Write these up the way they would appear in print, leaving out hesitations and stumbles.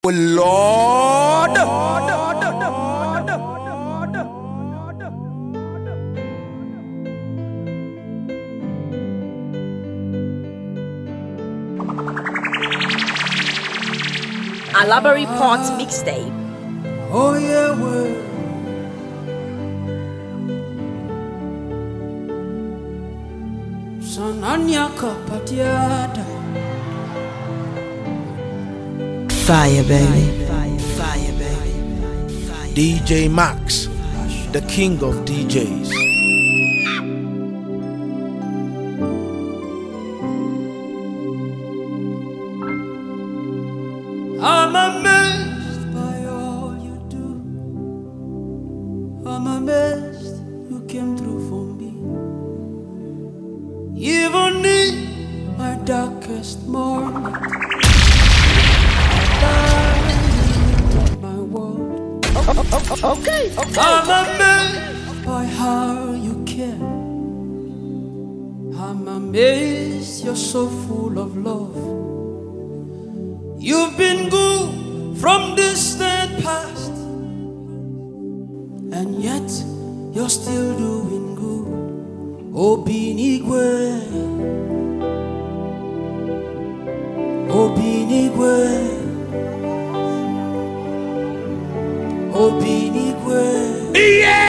Oh Lord. Alabari Pot Mixtape. Oh yeah, well. Sananya kapatiada. Fire, baby. Fire, baby. DJ Max, the king of DJs. I'm amazed by all you do. I'm amazed you came through for me. Even in my darkest moment, my world. Okay. I'm amazed by how you care. I'm amazed you're so full of love. You've been good from distant past, and yet you're still doing good. Obinigwe, Obinigwe, Obinigwe. Yeah!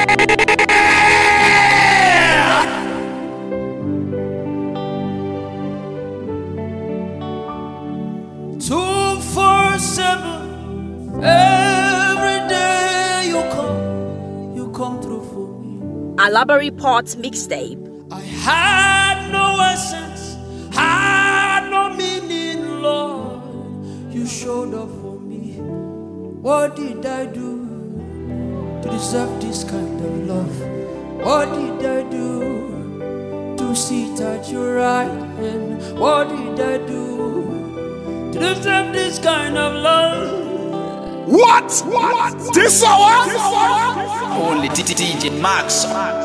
247, every day you come through for me. Alabari Pot Mixtape. I had no essence, had no meaning, Lord. You showed up for me. What did I do to deserve this kind of love? What did I do to sit at your right hand? What did I do to deserve this kind of love? What? This hour? Only DJ Max.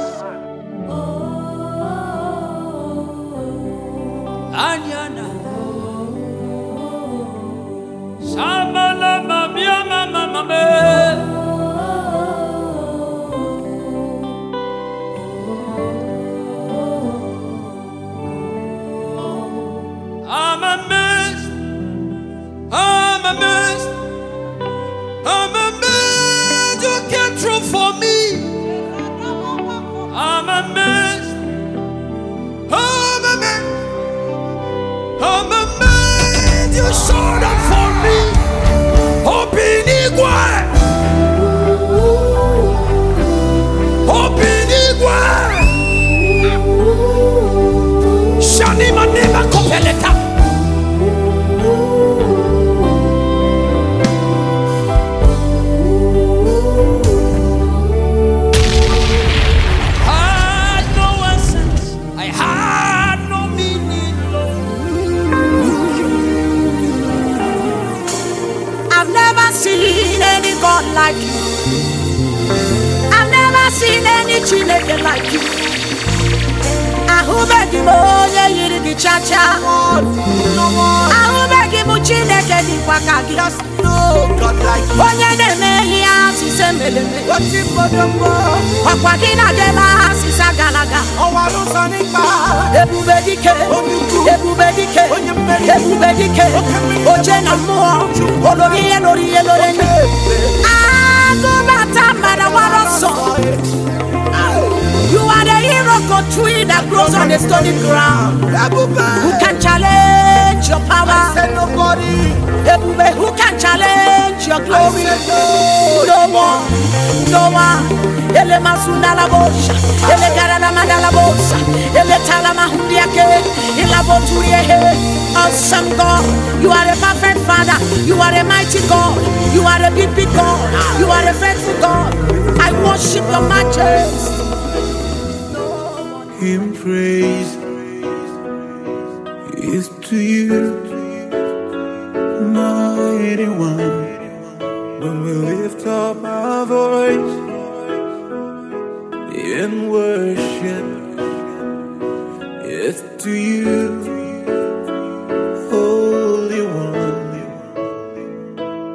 Anyana Samala mamia mama me I'm amazed, I'm amazed, I'm amazed you came through for me. I'm amazed, I'm amazed, I'm amazed you showed up for me. Obinigwe, Obinigwe, Shani manema kopeleta. Seen any God like you. I've never seen any Chineke like you. Ahubegi mo ye yiri di cha-cha. Ahubegi mo Chineke di kwakagi. Just no God like you. Onye na-eme ya sise meleme. Oti podombo. Wakwagi na dela sisa galaga. Owarusa nipa. Ebube dike. Ebube dike. Ebube dike. Oje na mmụọ. Olori ye lori ye lori ye. Agubata mada waroso. You are the iroko tree that grows on the stony ground. Who can challenge your power? I said nobody. Ebube, who can challenge your glory? No one, no one. Ele masunda la bosha, ele garana manda la bosa, ele talama hundiake, ele boturiye. Awesome God, you are a perfect Father, you are a mighty God, you are a big God, you are a faithful God. I worship your majesty. Him praise is to you, mighty one. When we lift up our voice in worship, it's to you, Holy One.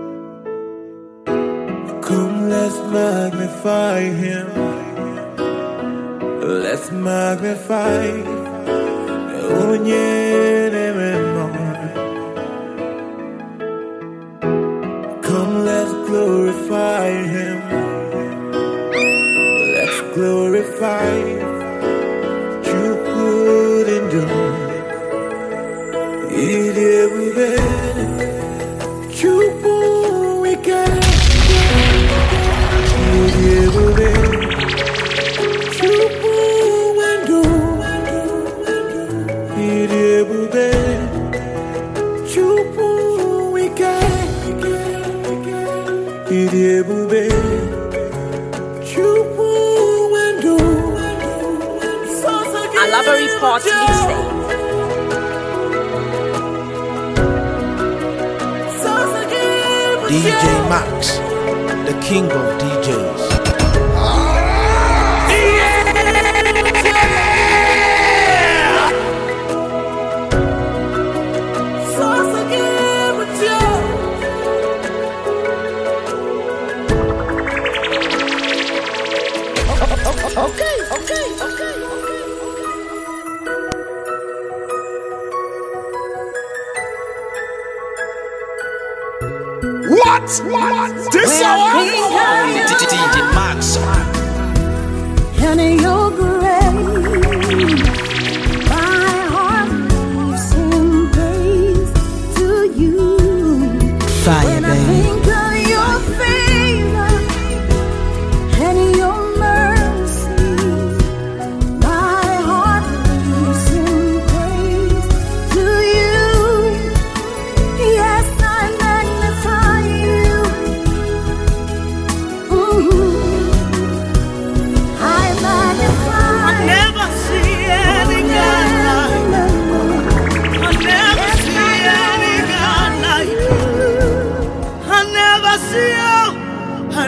let's magnify him. Let's magnify Come, let's glorify him. Let's glorify you couldn't do. It will be you we can. It will be you and do. It will be you we can. It will be you and do. Alaba Report mixtape. DJ Max, the king of DJs. Okay. What? This hour? DJ Max. And your grace, my heart sing praise to you. Fire, When I baby. think of your favor and your mercy, my heart sing praise to you. Yes, I magnify you. I magnify. I never see any God like you. I never see any God like you. I never see you. I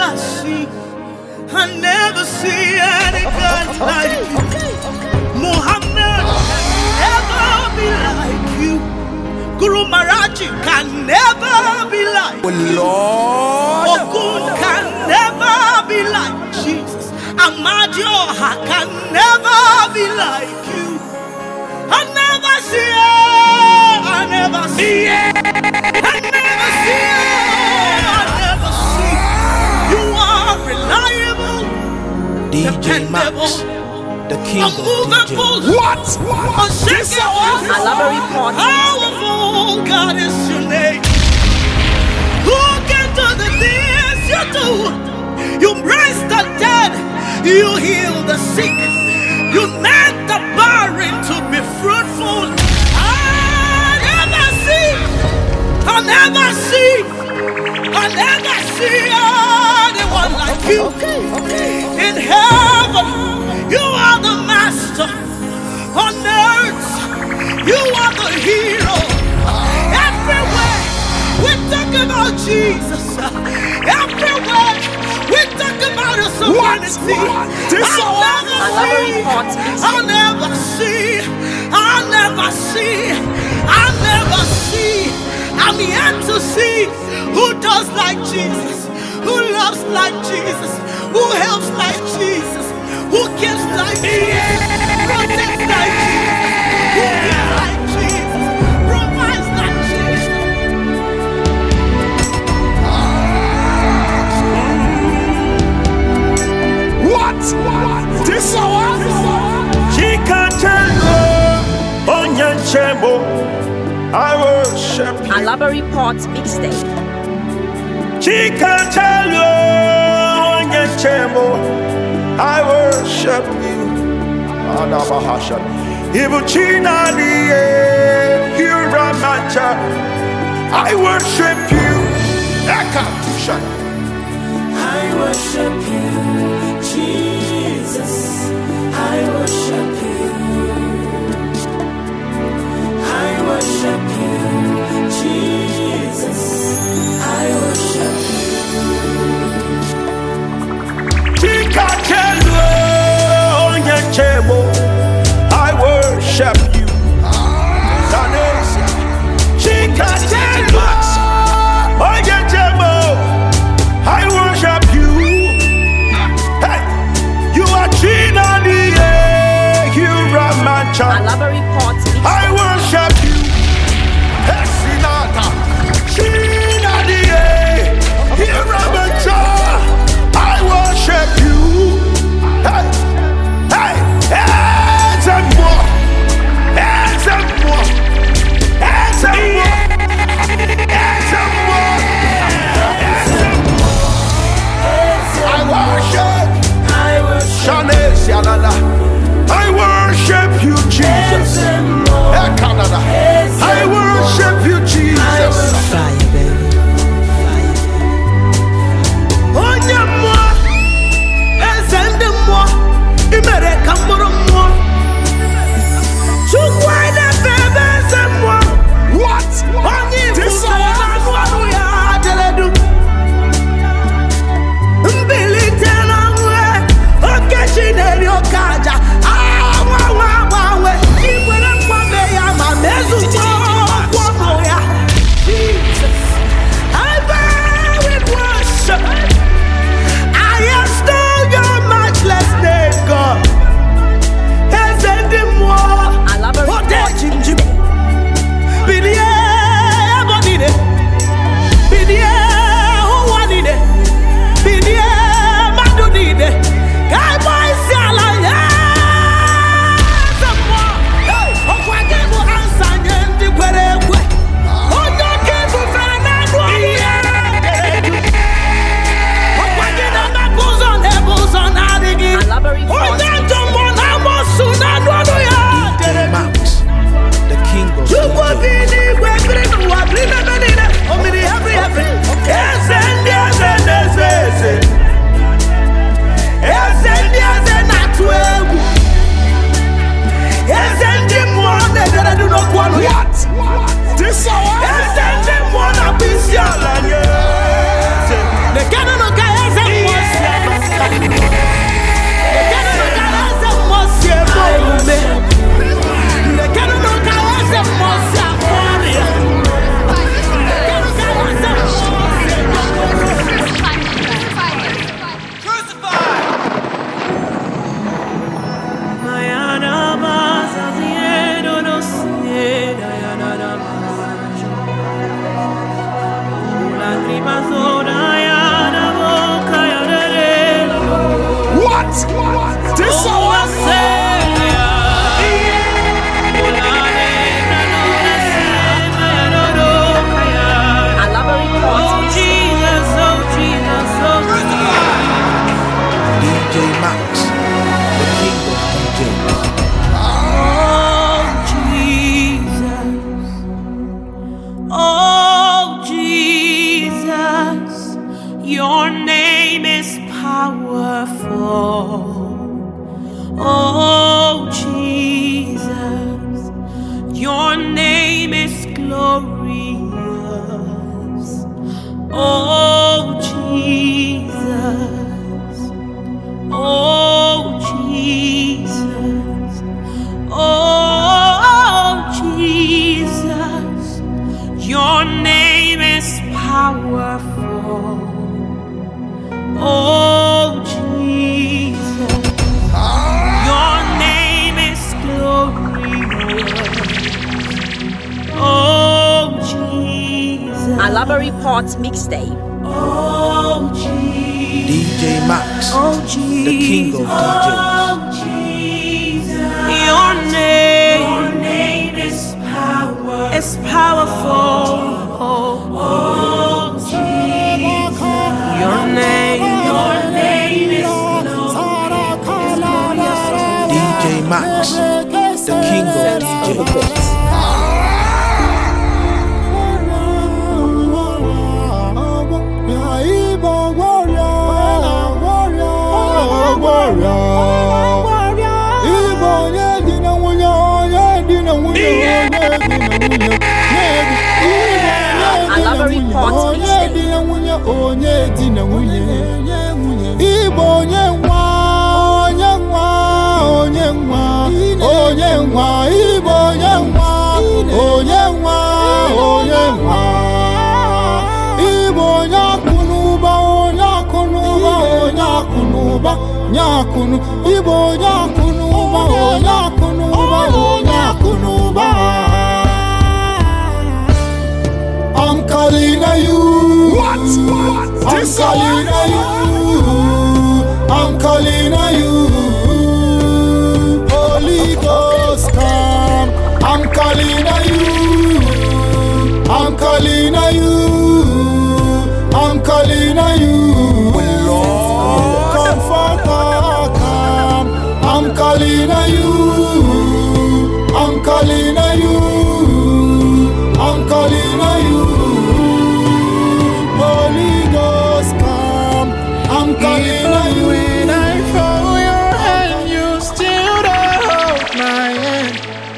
never see any God like you. Muhammad can never be like you. Guru Maharaji can never be like you. Lord. Ogun can never be like Jesus. Amadioha can never be like you. I never see it. I never see it. I never see it. I never see it. You are reliable, DJ Max, the king of unmovable, DJs. What? unshakable, Alaba Report. powerful. God is your name. Who can do the things you do? You raise the dead, you heal the sick, you make the barren to be fruitful. I never see anyone like you. In heaven, you are the master. On earth, you are the hero. Everywhere we talk about Jesus. Everywhere we talk about His sovereignty. I'll never see. I'm yet to see who does like Jesus, who loves like Jesus, who helps like Jesus, who gives like Jesus, protects like Jesus, who gives like Jesus, provides like Jesus. What? This hour? Chikatelo, Onyanchemo, I worship you. Alaba Report mixtape. Chikatelo, Onyanchemo, I worship you. Adabahashan. Ibuchina liye, Hiramacha, I worship you. Ekatushan. I worship you, Jesus. I worship you. I worship you, Jesus. I worship you. Chikatelo, Onyanchemo, I worship you. Zanesia. Chikatelo, Onyanchemo, I worship you. What? This hour? DJ Max, the king of DJs. Oh Jesus, your name is powerful. Oh Jesus, your name is glorious. Oh Jesus, oh Jesus, oh Jesus, your name is powerful. Oh Jesus, your name is glorious. Oh Jesus, Alabari Port Mixtape. oh Jesus, DJ Max, oh Jesus, the king of DJs. oh Jesus, your name is power. It's powerful. Oh Jesus, your name is glorious. DJ Max, the king of DJs. Alabari Port Mixtape. Nyakunu, Ibo nyakunu, nyakunu, nyakunuba. I'm calling you. What? I'm calling you. I'm calling you. Holy Ghost come. I'm calling you. I'm calling you. I'm calling you. I'm calling you, I'm calling you, I'm calling you. Holy Ghost come, I'm calling you. When I fold your hand, you still don't hold my hand.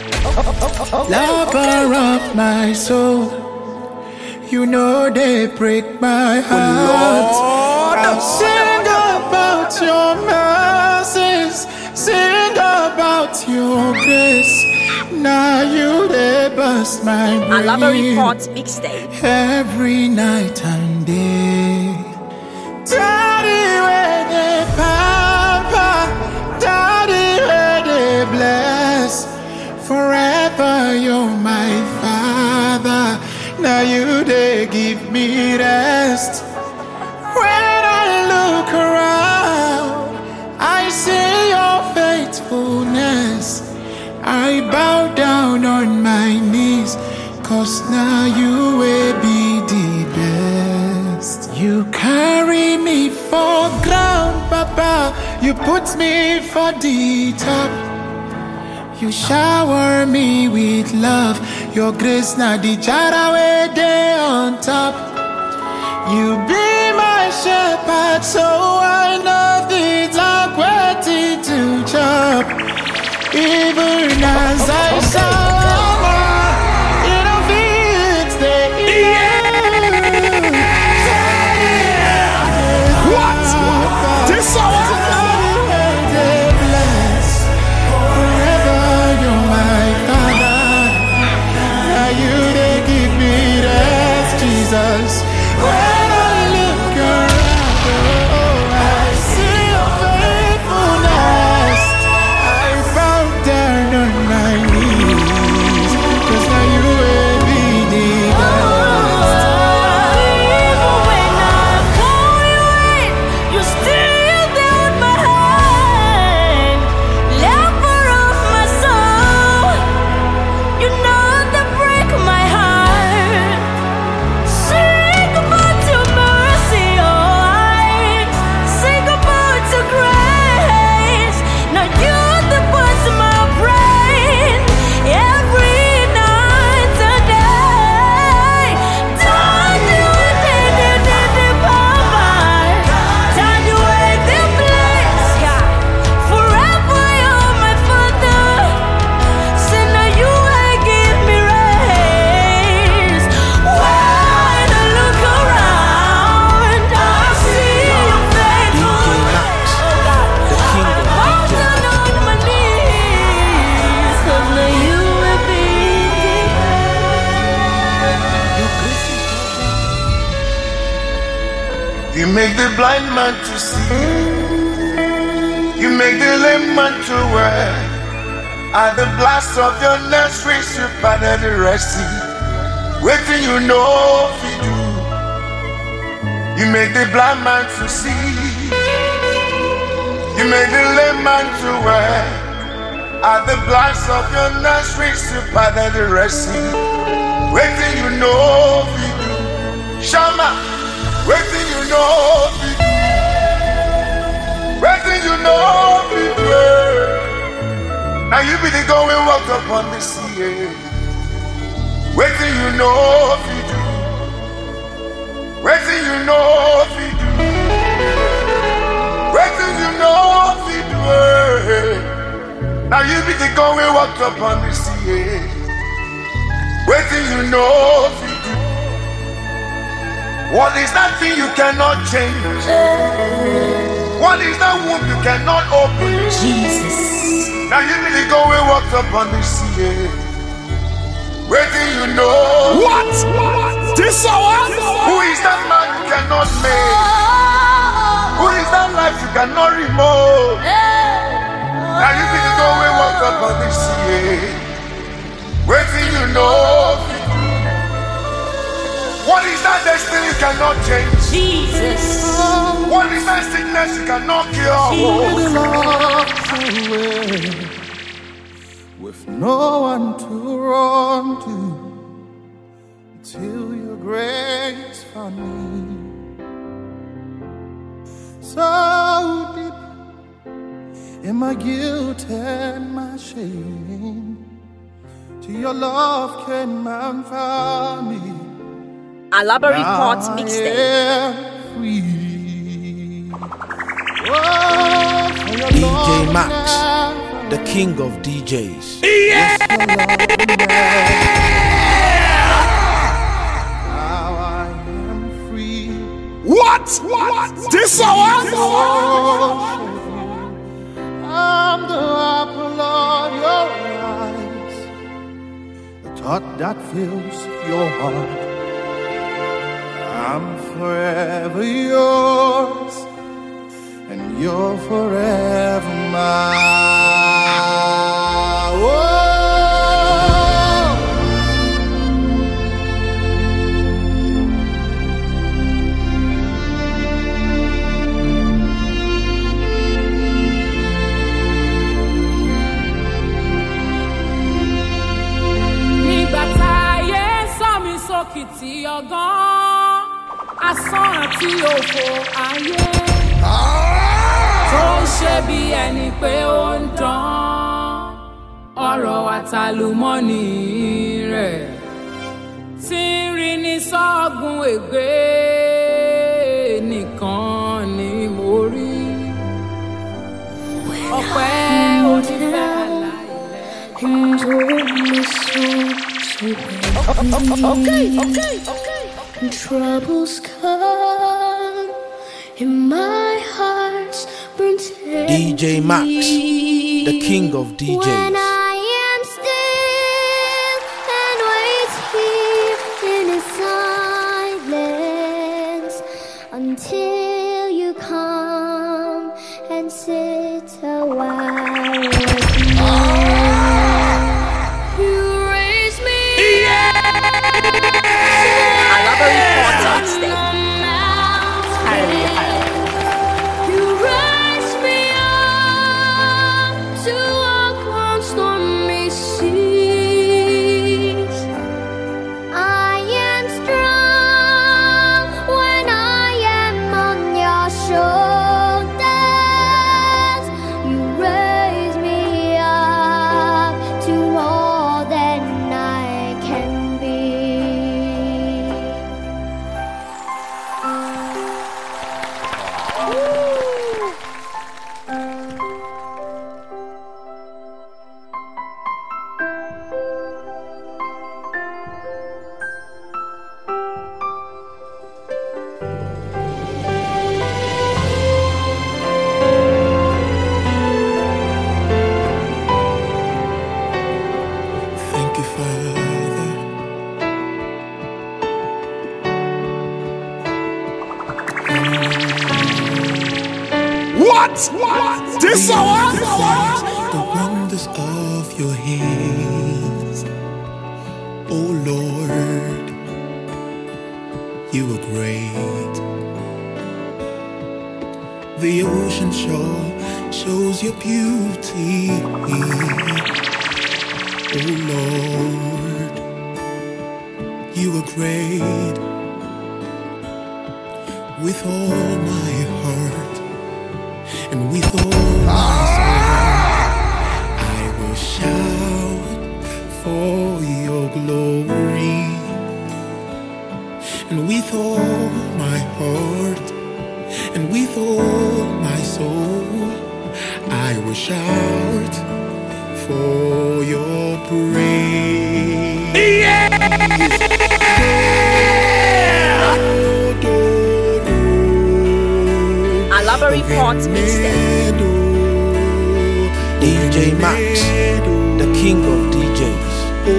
Lover of my soul, you know they break my heart. I'll sing about your mercies. Sing about your grace. Now you they bust my brain. Alabari Port Mixtape. Every night and day. Daddy where they pamper, Daddy where they bless. Forever you're my father. Now you they give me rest. When I look around, I see your faithfulness. I bow down on my knees, 'cause now you will be the best. You carry me for ground, Papa. You put me for the top. You shower me with love. Your grace now the jar away there on top. You be my shepherd, so I know the dark waiting to chop. Even as I suffer, you don't fix the What? This hour? Forever you're my father. Now you they give me rest, Jesus. When I look around, I see your faithfulness. I bow down on my knees, 'cause now you will be the best. You make the blind man to see. You make the lame man to wear. At the blast of your nostrils, you parted the Red Sea. Waiting, you know if you do. You make the blind man to see. You make the lame man to wear. At the blast of your nostrils, you parted the Red Sea. Waiting, you know if you do. Shama, waiting, you know if you do. Waiting, you know if you do. Now you be the going walk upon the sea. Waiting, you know if you do. Waiting, you know if you do. Waiting, you know if you do. Now you be the going walk upon the sea. Waiting, you know if you do. What is that thing you cannot change? What is that womb you cannot open? Jesus. Now you be the going walk upon the sea. Waiting, you know. What? This hour? Who is that man you cannot make? Who is that life you cannot remove? Now you be the going walk upon the sea. Waiting, you know. What is that destiny you cannot change? Jesus. What is that sickness you cannot cure? With no one to run to, till your grace found me. So deep in my guilt and my shame, to your love came and found me. Alaba Reports mixtape. DJ Max, the king of DJs. Yeah! Now I am free. What? This hour? I'm the apple of your eyes, the thought that fills your heart. I'm forever yours, and you're forever mine. Whoa. Nígbà táyé sọ mí sókìtì ọgán, asán àti òfò ayé. Tó ń ṣe bí ẹni pé ó ń dán ọ̀rọ̀ àtàlùmọ́nì rẹ̀ tí ń rí ní sọ́gun ègbé nìkan ni mo rí. Ọpẹ́ onífẹ́ Okay. When troubles come and my heart's burnt DJ Max, the king of when DJs. I am still and wait here in His silence until you come and sit a while with me. You raise me Alaba Reports mixtape. You raise me up to walk on stormy seas. I am strong when I am on your shoulders. You raise me up to more than I can be. What? This hour? The wonders of your hands, oh Lord, you are great. The ocean shore shows your beauty, oh Lord, you are great. With all my heart and with all my soul, I will shout for your glory. And with all my heart and with all my soul, I will shout for your praise. Library Ponds Mixtape. DJ Max, the king of DJs.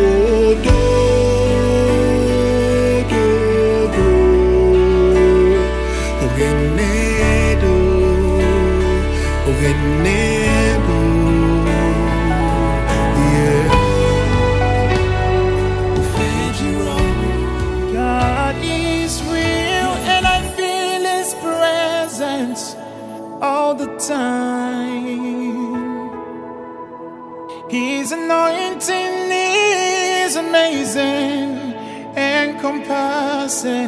God is real and I feel His presence all the time. His anointing is amazing and encompassing.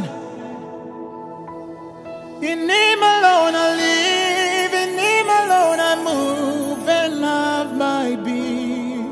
In Him alone I live, in Him alone I move and have my being.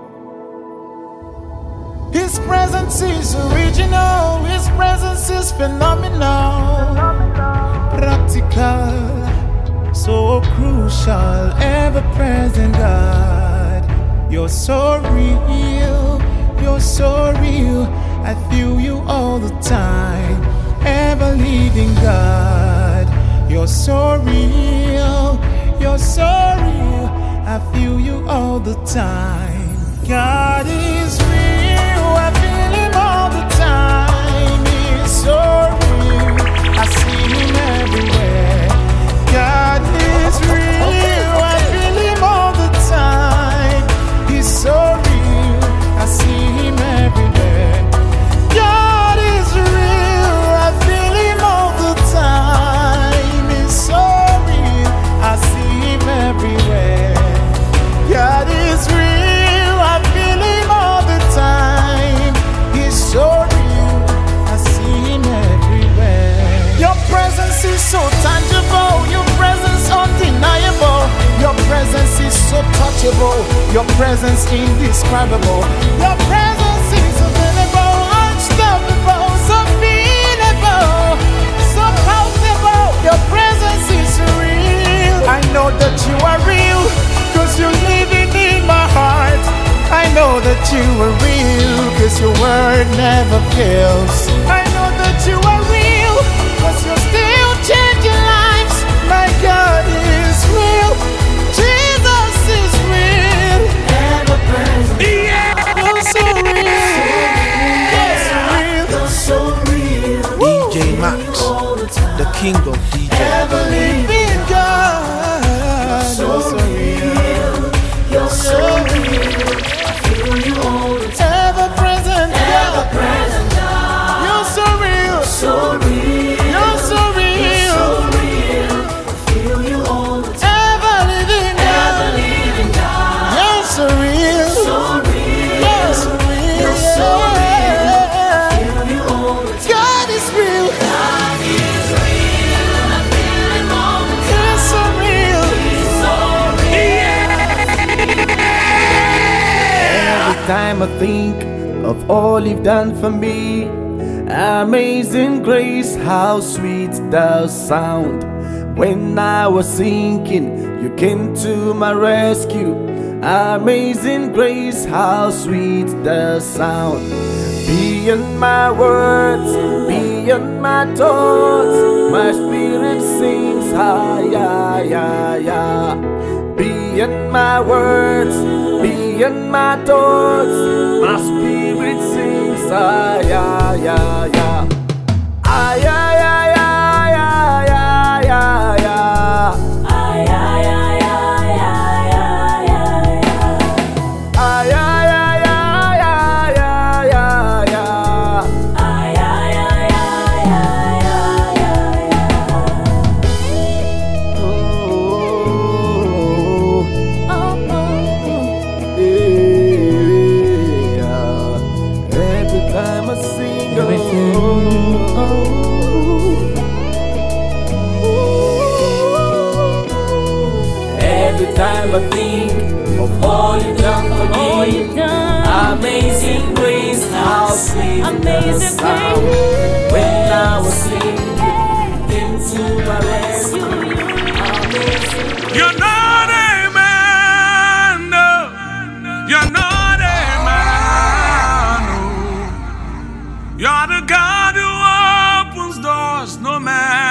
His presence is original, His presence is phenomenal, practical, so crucial, ever-present God. You're so real, you're so real. I feel you all the time, ever-living God. You're so real, you're so real. I feel you all the time. God is real, I feel Him all the time. He's so real, I see Him everywhere. God is real, I feel Him all the time. He's so real, I see Him everywhere. God is real, I feel Him all the time. He's so real, I see Him everywhere. God is real, I feel Him all the time. He's so real, I see Him everywhere. Your presence is so tangible, your presence undeniable, your presence is so touchable, your presence indescribable, your presence is available, unstoppable, so feelable, so palpable. Your presence is real. I know that you are real, cause you're living in my heart. I know that you are real, cause your word never fails. I know that you are real, cause you're still changing lives. My God is real, Jesus is real, ever present. Yeah, you're so real, you're so real, DJ Max, the king of DJs. ever living God. You're so real, you're so real. Ever present God. You're so real, you're so real, ever living God. You're so real, you're so real. God is real, you're so real. Every time I think of all You've done for me, amazing grace, how sweet the sound. When I was sinking, You came to my rescue. Amazing grace, how sweet the sound. Beyond my words, beyond my thoughts, my spirit sings high, yeah. Beyond my words, beyond my thoughts, my spirit sings high, yeah.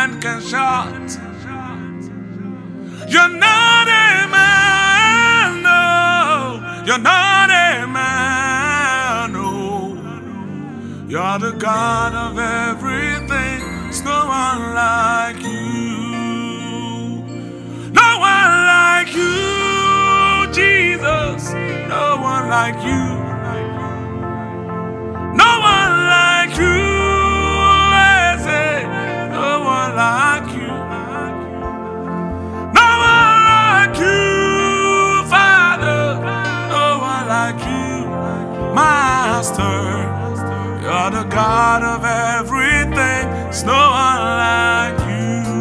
man can shut. You're not a man, no. You're not a man, no. You're the God of everything. There's no one like you. No one like you, Jesus. No one like you. No one like you. I say, no one like you. No one like you, Father. No one like you, Master. You're the God of everything. There's no one like you.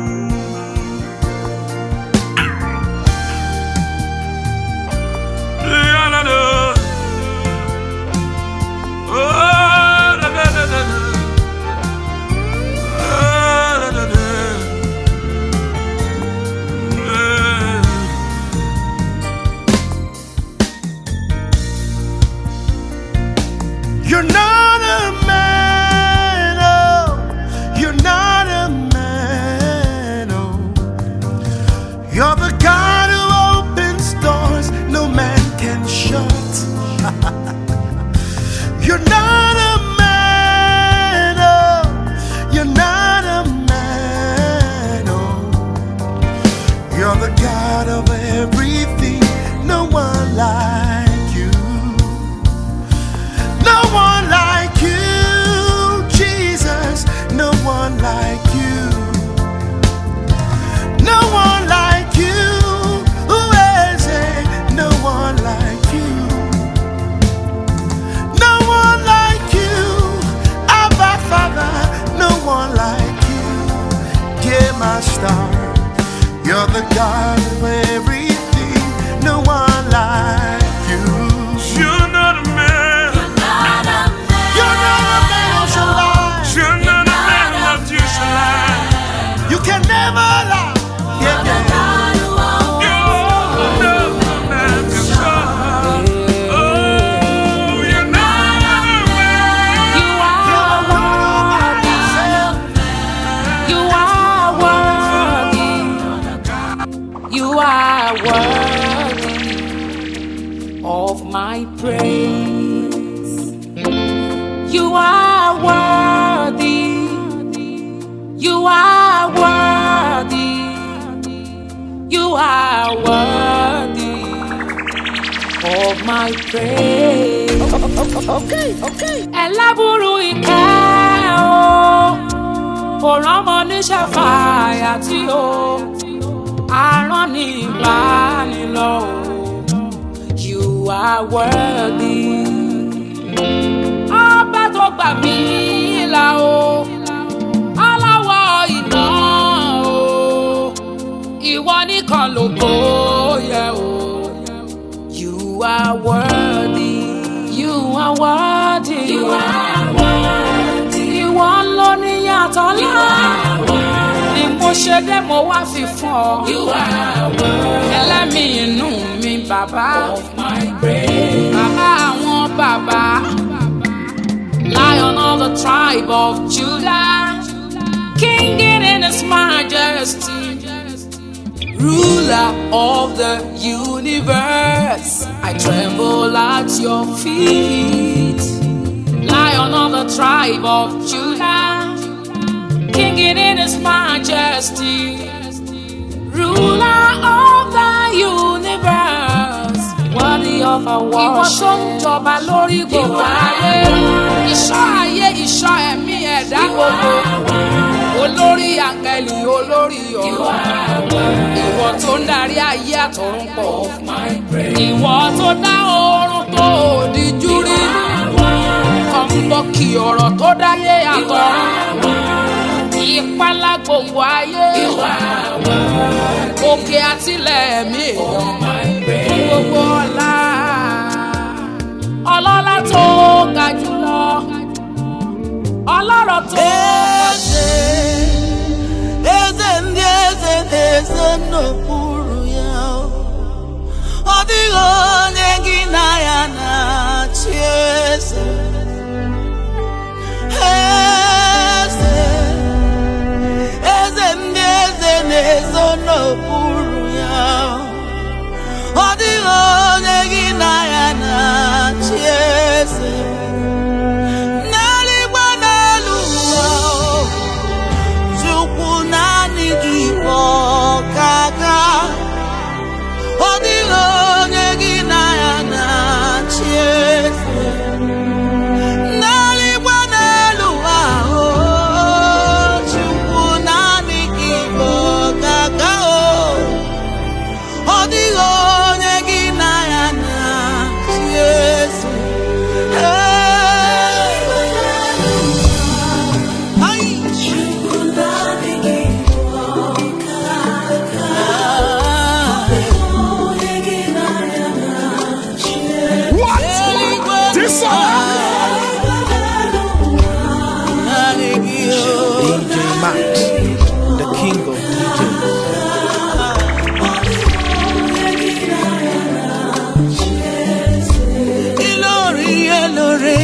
You're not a man, oh. You're not a man, oh. You're the God who opens doors no man can shut. You're not a man, oh. You're not a man, oh. You're the God of everything. No one like you. No one like you, Jesus. No one like you. No one like you. Who is it? No one like you. No one like you. Abba Father. No one like you. Dear Master, you're the God of everything. No one like you. You're not a man. You're not a man who shall lie. You're not a man that you shall lie. You can never lie. Yeah, yeah. You're no man can shut. Oh, you're not a man. You are worthy. You are worthy of my praise. You are worthy. You are worthy. You are worthy of my praise. Okay. Ẹlẹ́bùrú ìkẹ́ o, kò rọ́mọ níṣẹ́ fàyà tí o, arán ní ìbánilọ́ o. You are worthy. Ọba tó gbà mí là o, aláwọ̀ iná o, ìwọ nìkan lógo yẹ o. You are worthy. You are worthy. You are worthy. Ìwọ ló ní yàtọ̀ ńlá. Ni mo ṣe dé mo wá fi fún ọ. You are worthy. Ẹlẹ́mìí inú mi bàbá. Of my praise. Bàbá àwọn bàbá. Lion of the tribe of Judah, King in his majesty, ruler of the universe. I tremble at your feet. Lion of the tribe of Judah, King in his majesty, ruler of the universe. Worthy of our worship. Ìwọ tó ń jọba lórí gbogbo ayé. Ìṣọ́ ayé, ìṣọ́ ẹ̀mí ẹ̀dá gbogbo. Olórí àǹgẹ̀lì, olórí ọ̀run. Ìwọ tó ń darí ayé àtọ̀run pọ̀. Ìwọ tó dá oorun tó òdìjú rí. Kọ̀ǹbọ̀kì ọ̀rọ̀ tó dáyé àtọ̀run. Ìpalá gbogbo ayé. Òkè àtìlẹ̀ ẹ̀mí èèyàn. Gbogbo ọlá. Ọlọ́lá tó ga jùlọ. Ọlọ́rọ̀ tó ga jùlọ. Eze ndị eze na eze n'okpuru ya. Ọ dịghị onye gị na ya na-achị eze. Eze n'okpuru ya. Ọ dịghị onye gị na ya na-achị eze. N'eluigwe n'elu ụwa, Chukwu naanị gị bụ ọkaka. Ọ dịghị onye gị na ya na-achị eze. N'eluigwe n'elu ụwa, Chukwu naanị gị bụ ọkaka. Ọ dịghị onye gị na ya na-achị eze. DJ Max, the king of DJs. Ilori, Ilori.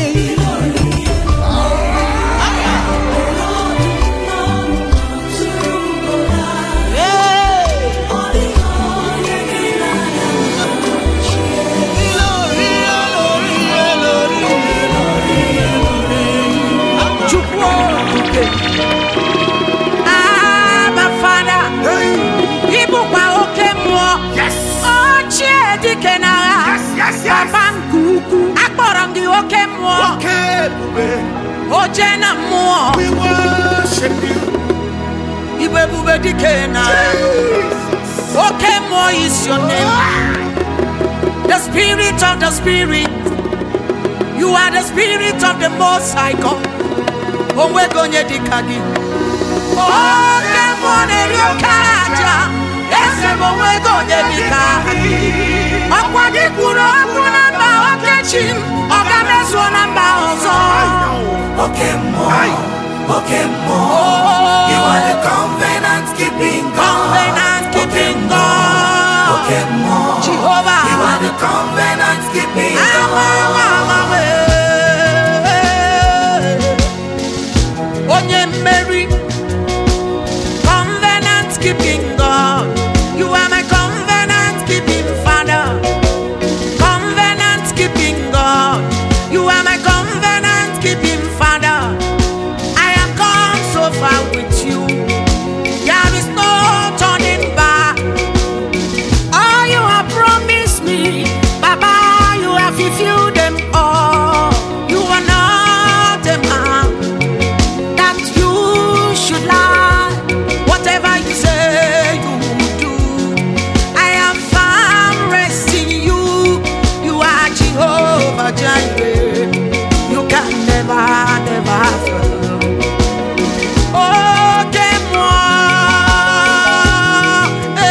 We worship you. Okay, more is your name. The spirit of the spirit. You are the spirit of the Most High God. Oh, we're going to dikagi. Oh, the morning you kaja. Yes, we're going to dikagi. Akwadi kuro kunamba okechim. Ogamezo namba ozo. Okay, more. Okay, more. You are the covenant keeping God. Covenant keeping God. Okay, more. Jehovah. You are the covenant keeping God. Onye Mary, covenant keeping God. You are my covenant keeping Father. Covenant keeping God. You are my covenant keeping Father. I have come so far with you. There is no turning back. All you have promised me, Baba, you have fulfilled them all. You are not a man that you should lie. Whatever you say, you do. I am firm rest in you. You are Jehovah Jireh. You can never, never fail. Okay, moi,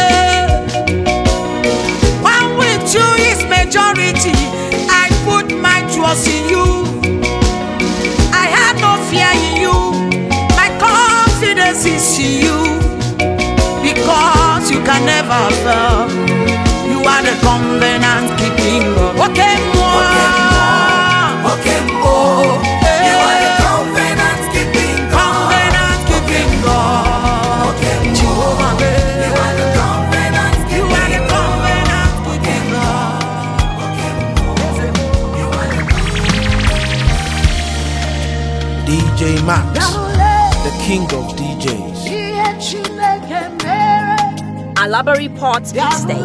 one with you is majority. I put my trust in you. I have no fear in you. My confidence is in you. Because you can never fail. You are the covenant keeping God. Okay, moi. Okay, more. You are the covenant keeping God. Covenant keeping God. Okay, Jehovah, more. You are the covenant you are the keeping God. covenant keeping God. Okay, more. You are the DJ Max, the king of DJs. Alaba reports each day.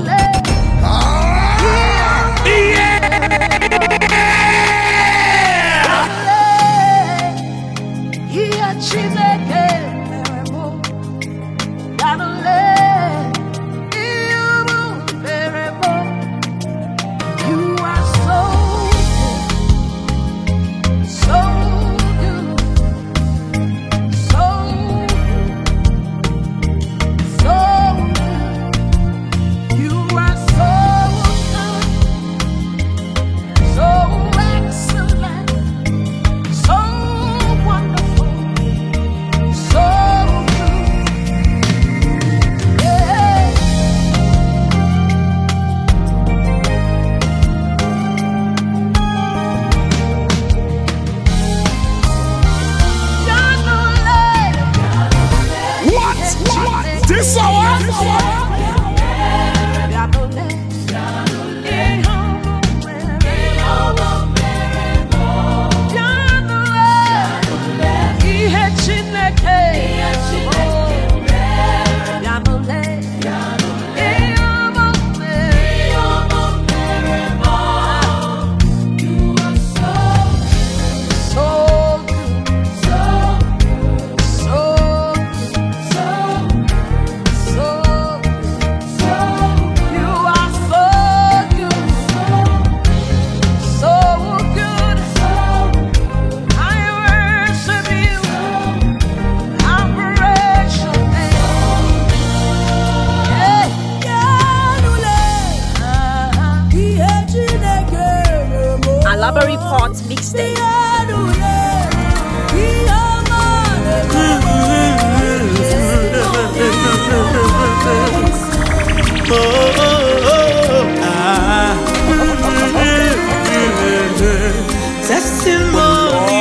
This hour. Alabari Port Mixtape. Testimony.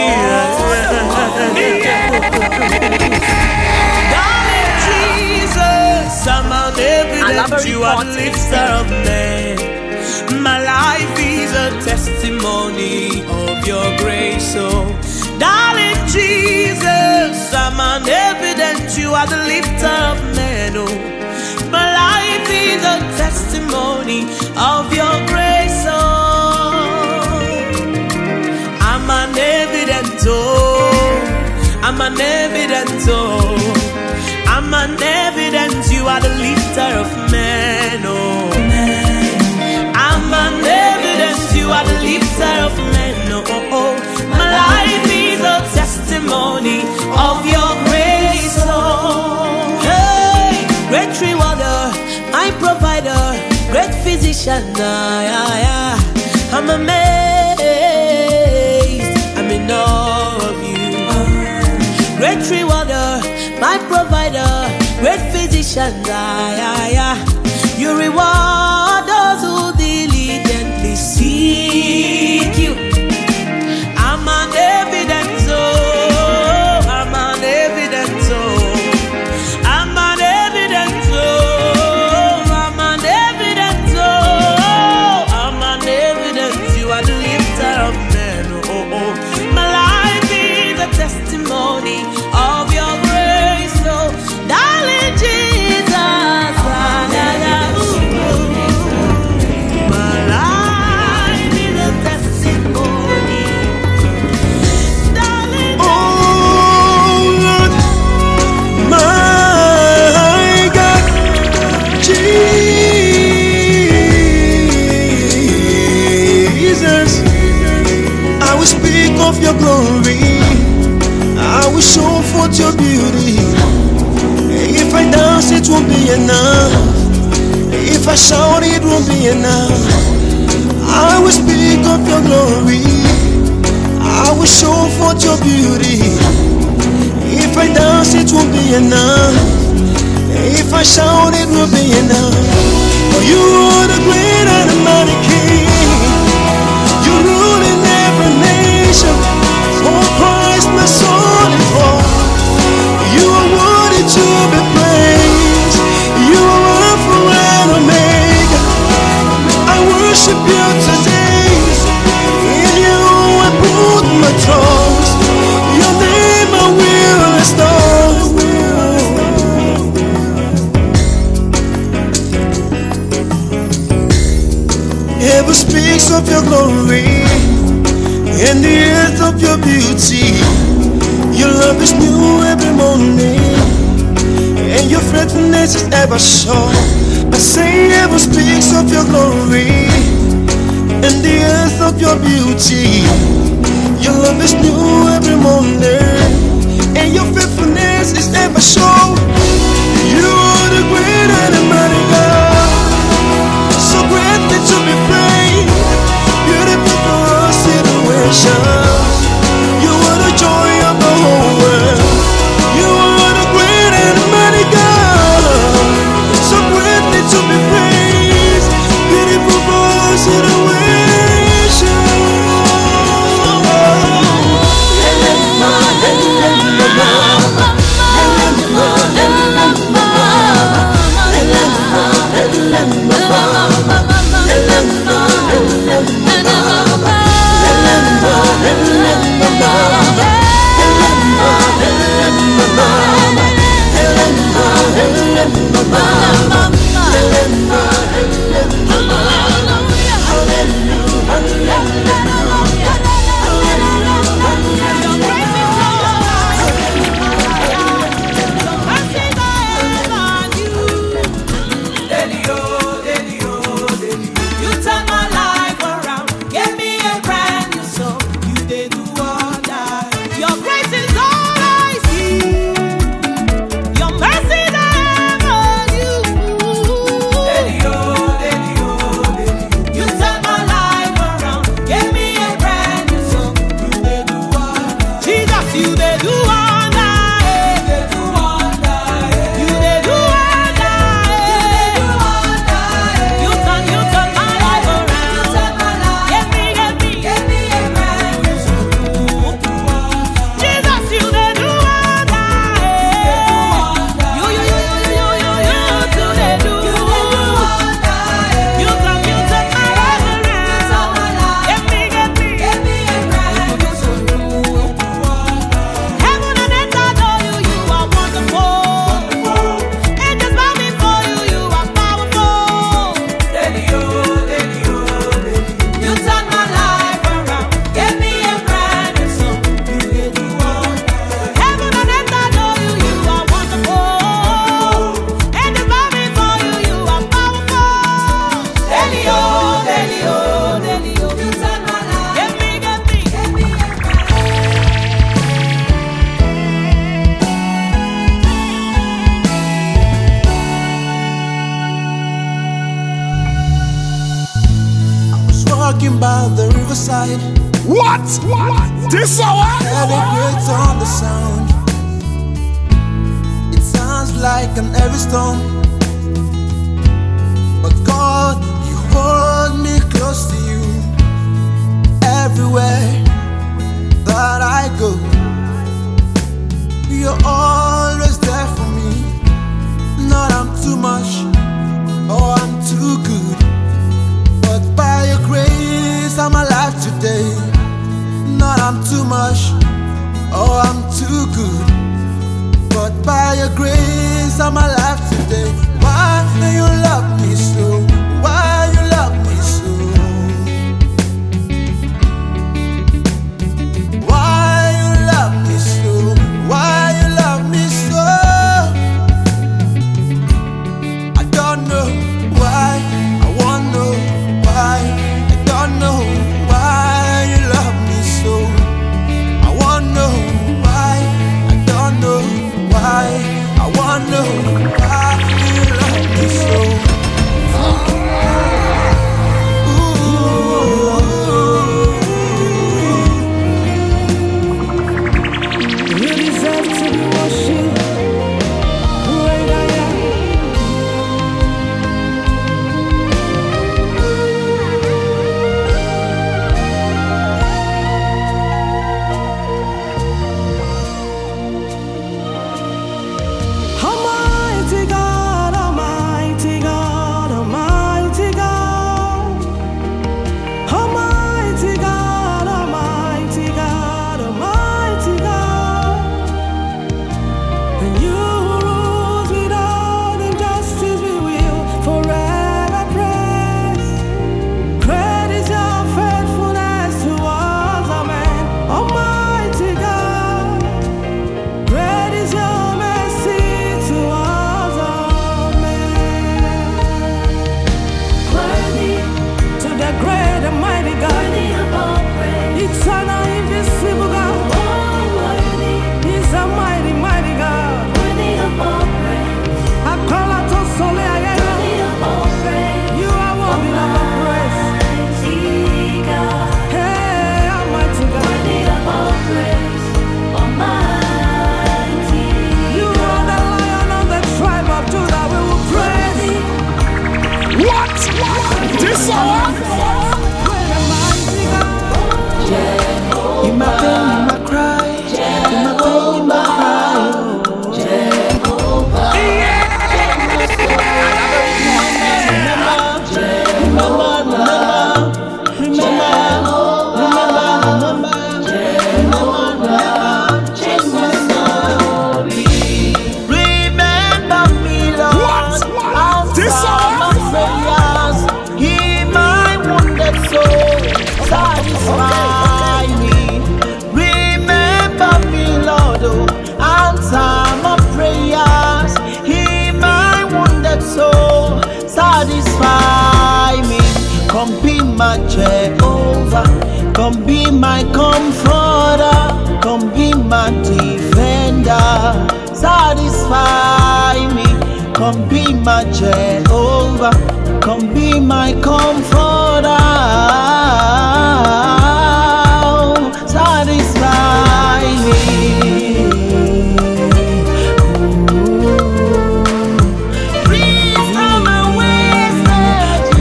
Darling Jesus, I'm an evidence you are the lifter of men. My life is a testimony of your grace, oh darling Jesus, I'm an evidence you are the lifter of men, oh my life is a testimony of your grace, oh I'm an evidence, oh I'm an evidence, oh I'm an evidence you are the lifter of men, oh I'm an evidence you are the lifter of men, oh, oh. My life is a testimony of your grace, oh. Hey, great rewarder, my provider, great physician, I'm amazed, I'm in awe of you. Great rewarder, my provider, great physician, you reward those who diligently seek you. I'm an evidence, oh, I'm an evidence, oh, I'm an evidence, oh, I'm an evidence, oh, I'm an evidence. You are the lifter of men, oh, oh. My life is a testimony of your grace, oh, darling Jesus. Of your glory, I will show forth your beauty. If I dance, it won't be enough. If I shout, it won't be enough. I will speak of your glory. I will show forth your beauty. If I dance, it won't be enough. If I shout, it won't be enough. For you are the great and the mighty King. You rule in every nation. Oh Christ, my soul is whole. You are worthy to be praised. You are Alpha and Omega. I worship you today. In you I put my trust. Your name I will restore. Heaven speaks of your glory, and the earth of your beauty. Your love is new every morning, and your faithfulness is ever sure. I say heaven speaks of your glory, and the earth of your beauty. Your love is new every morning, and your faithfulness is ever sure. You are the great and the mighty God, so greatly to be praised, beautiful for our situations. You are the joy of the whole world. You are the great and mighty God, so greatly to be praised, beautiful for our situations. Walking by the riverside. What? This hour? Had a great on the sound. It sounds like an heavy storm, but God, you hold me close to you. Everywhere that I go, you're always there for me. Not I'm too much, or I'm too good, but by your grace I'm alive today. Not I'm too much, or I'm too good, but by your grace I'm alive today. Why do you love me so? Why you love me so? Why you love me so? Why you love me so? I don't know why. I wanna know why. I don't know why you love me so. I wanna know why. I don't know why. I wanna know why you love me so. You deserve to be worshipped. Great I am. Almighty God, Almighty God, Almighty God. Almighty God, Almighty God, Almighty God. And you rule without injustice, we will forever praise. Great is your faithfulness towards our man. Almighty God, great is your mercy towards our men. Worthy to the great and mighty God, eternal, invisible God. He's a mighty, mighty God. I call out to Sole Ayero. You are worthy of our praise. Hey, Almighty God. You are the Lion of the tribe of Judah. We will praise. What? This hour? Great and mighty God. In my pain, in my cry, in my pain, in my cry. Remember me, Lord. satisfy me. Come be my Jehovah, come be my comforter. Satisfy me. Please come and wasted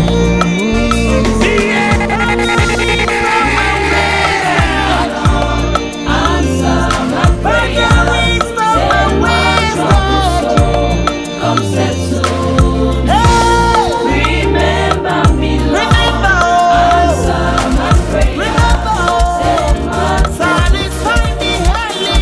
answer my prayer. Come settle. Hey, remember me, Lord. Answer my prayer. Set my satisfy me highly.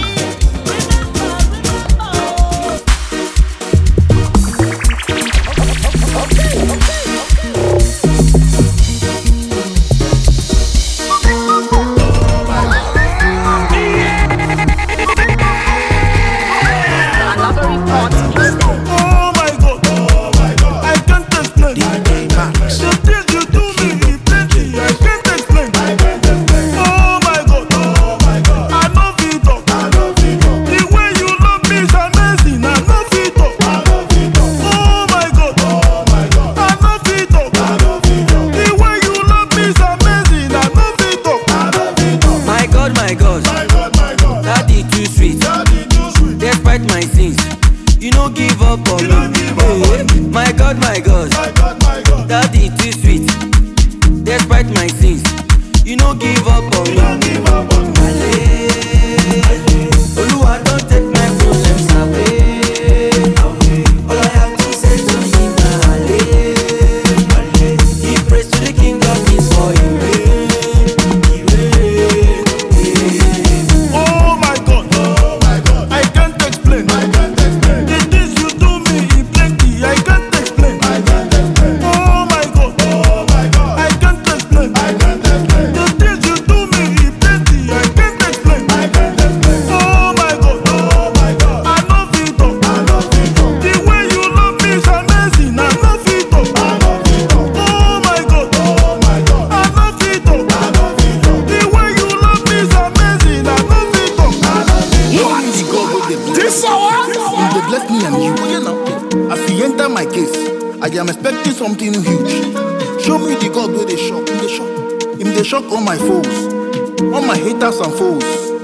All my foes, all my haters and foes,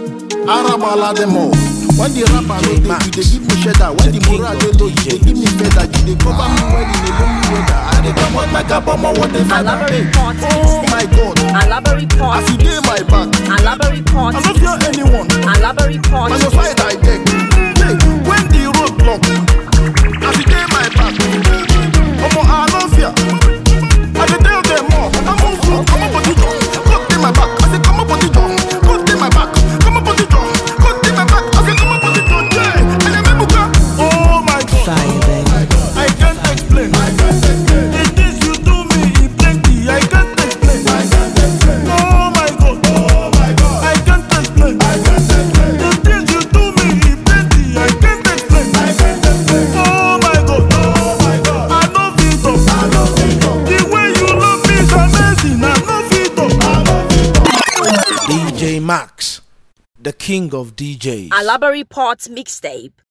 Arabala them all. When the rapper no dey, you dey give me cheddar. When the moral dey low, you dey give me feather. You dey cover me well in a lonely weather. I dey come out like a bomber, what the feather. Oh my God, as you dey my back, I don't fear anyone. On your side I take. Hey, when the road block, as you dey my back, I don't fear. I dey tell them all, I'm on foot, come up on the door. My back, I say come up on the door. Go take my back, come up on the door. Go take my back, I say come up on the door. Yeah, and I remember, oh my God, I can't explain. The things you do me in plenty, I can't explain. Oh my God, I can't explain. The things you do me in plenty, I can't explain. Oh my God, I love it all. The way you love me is amazing. I love it all. DJ Max, the king of DJs. Alabari Port Mixtape.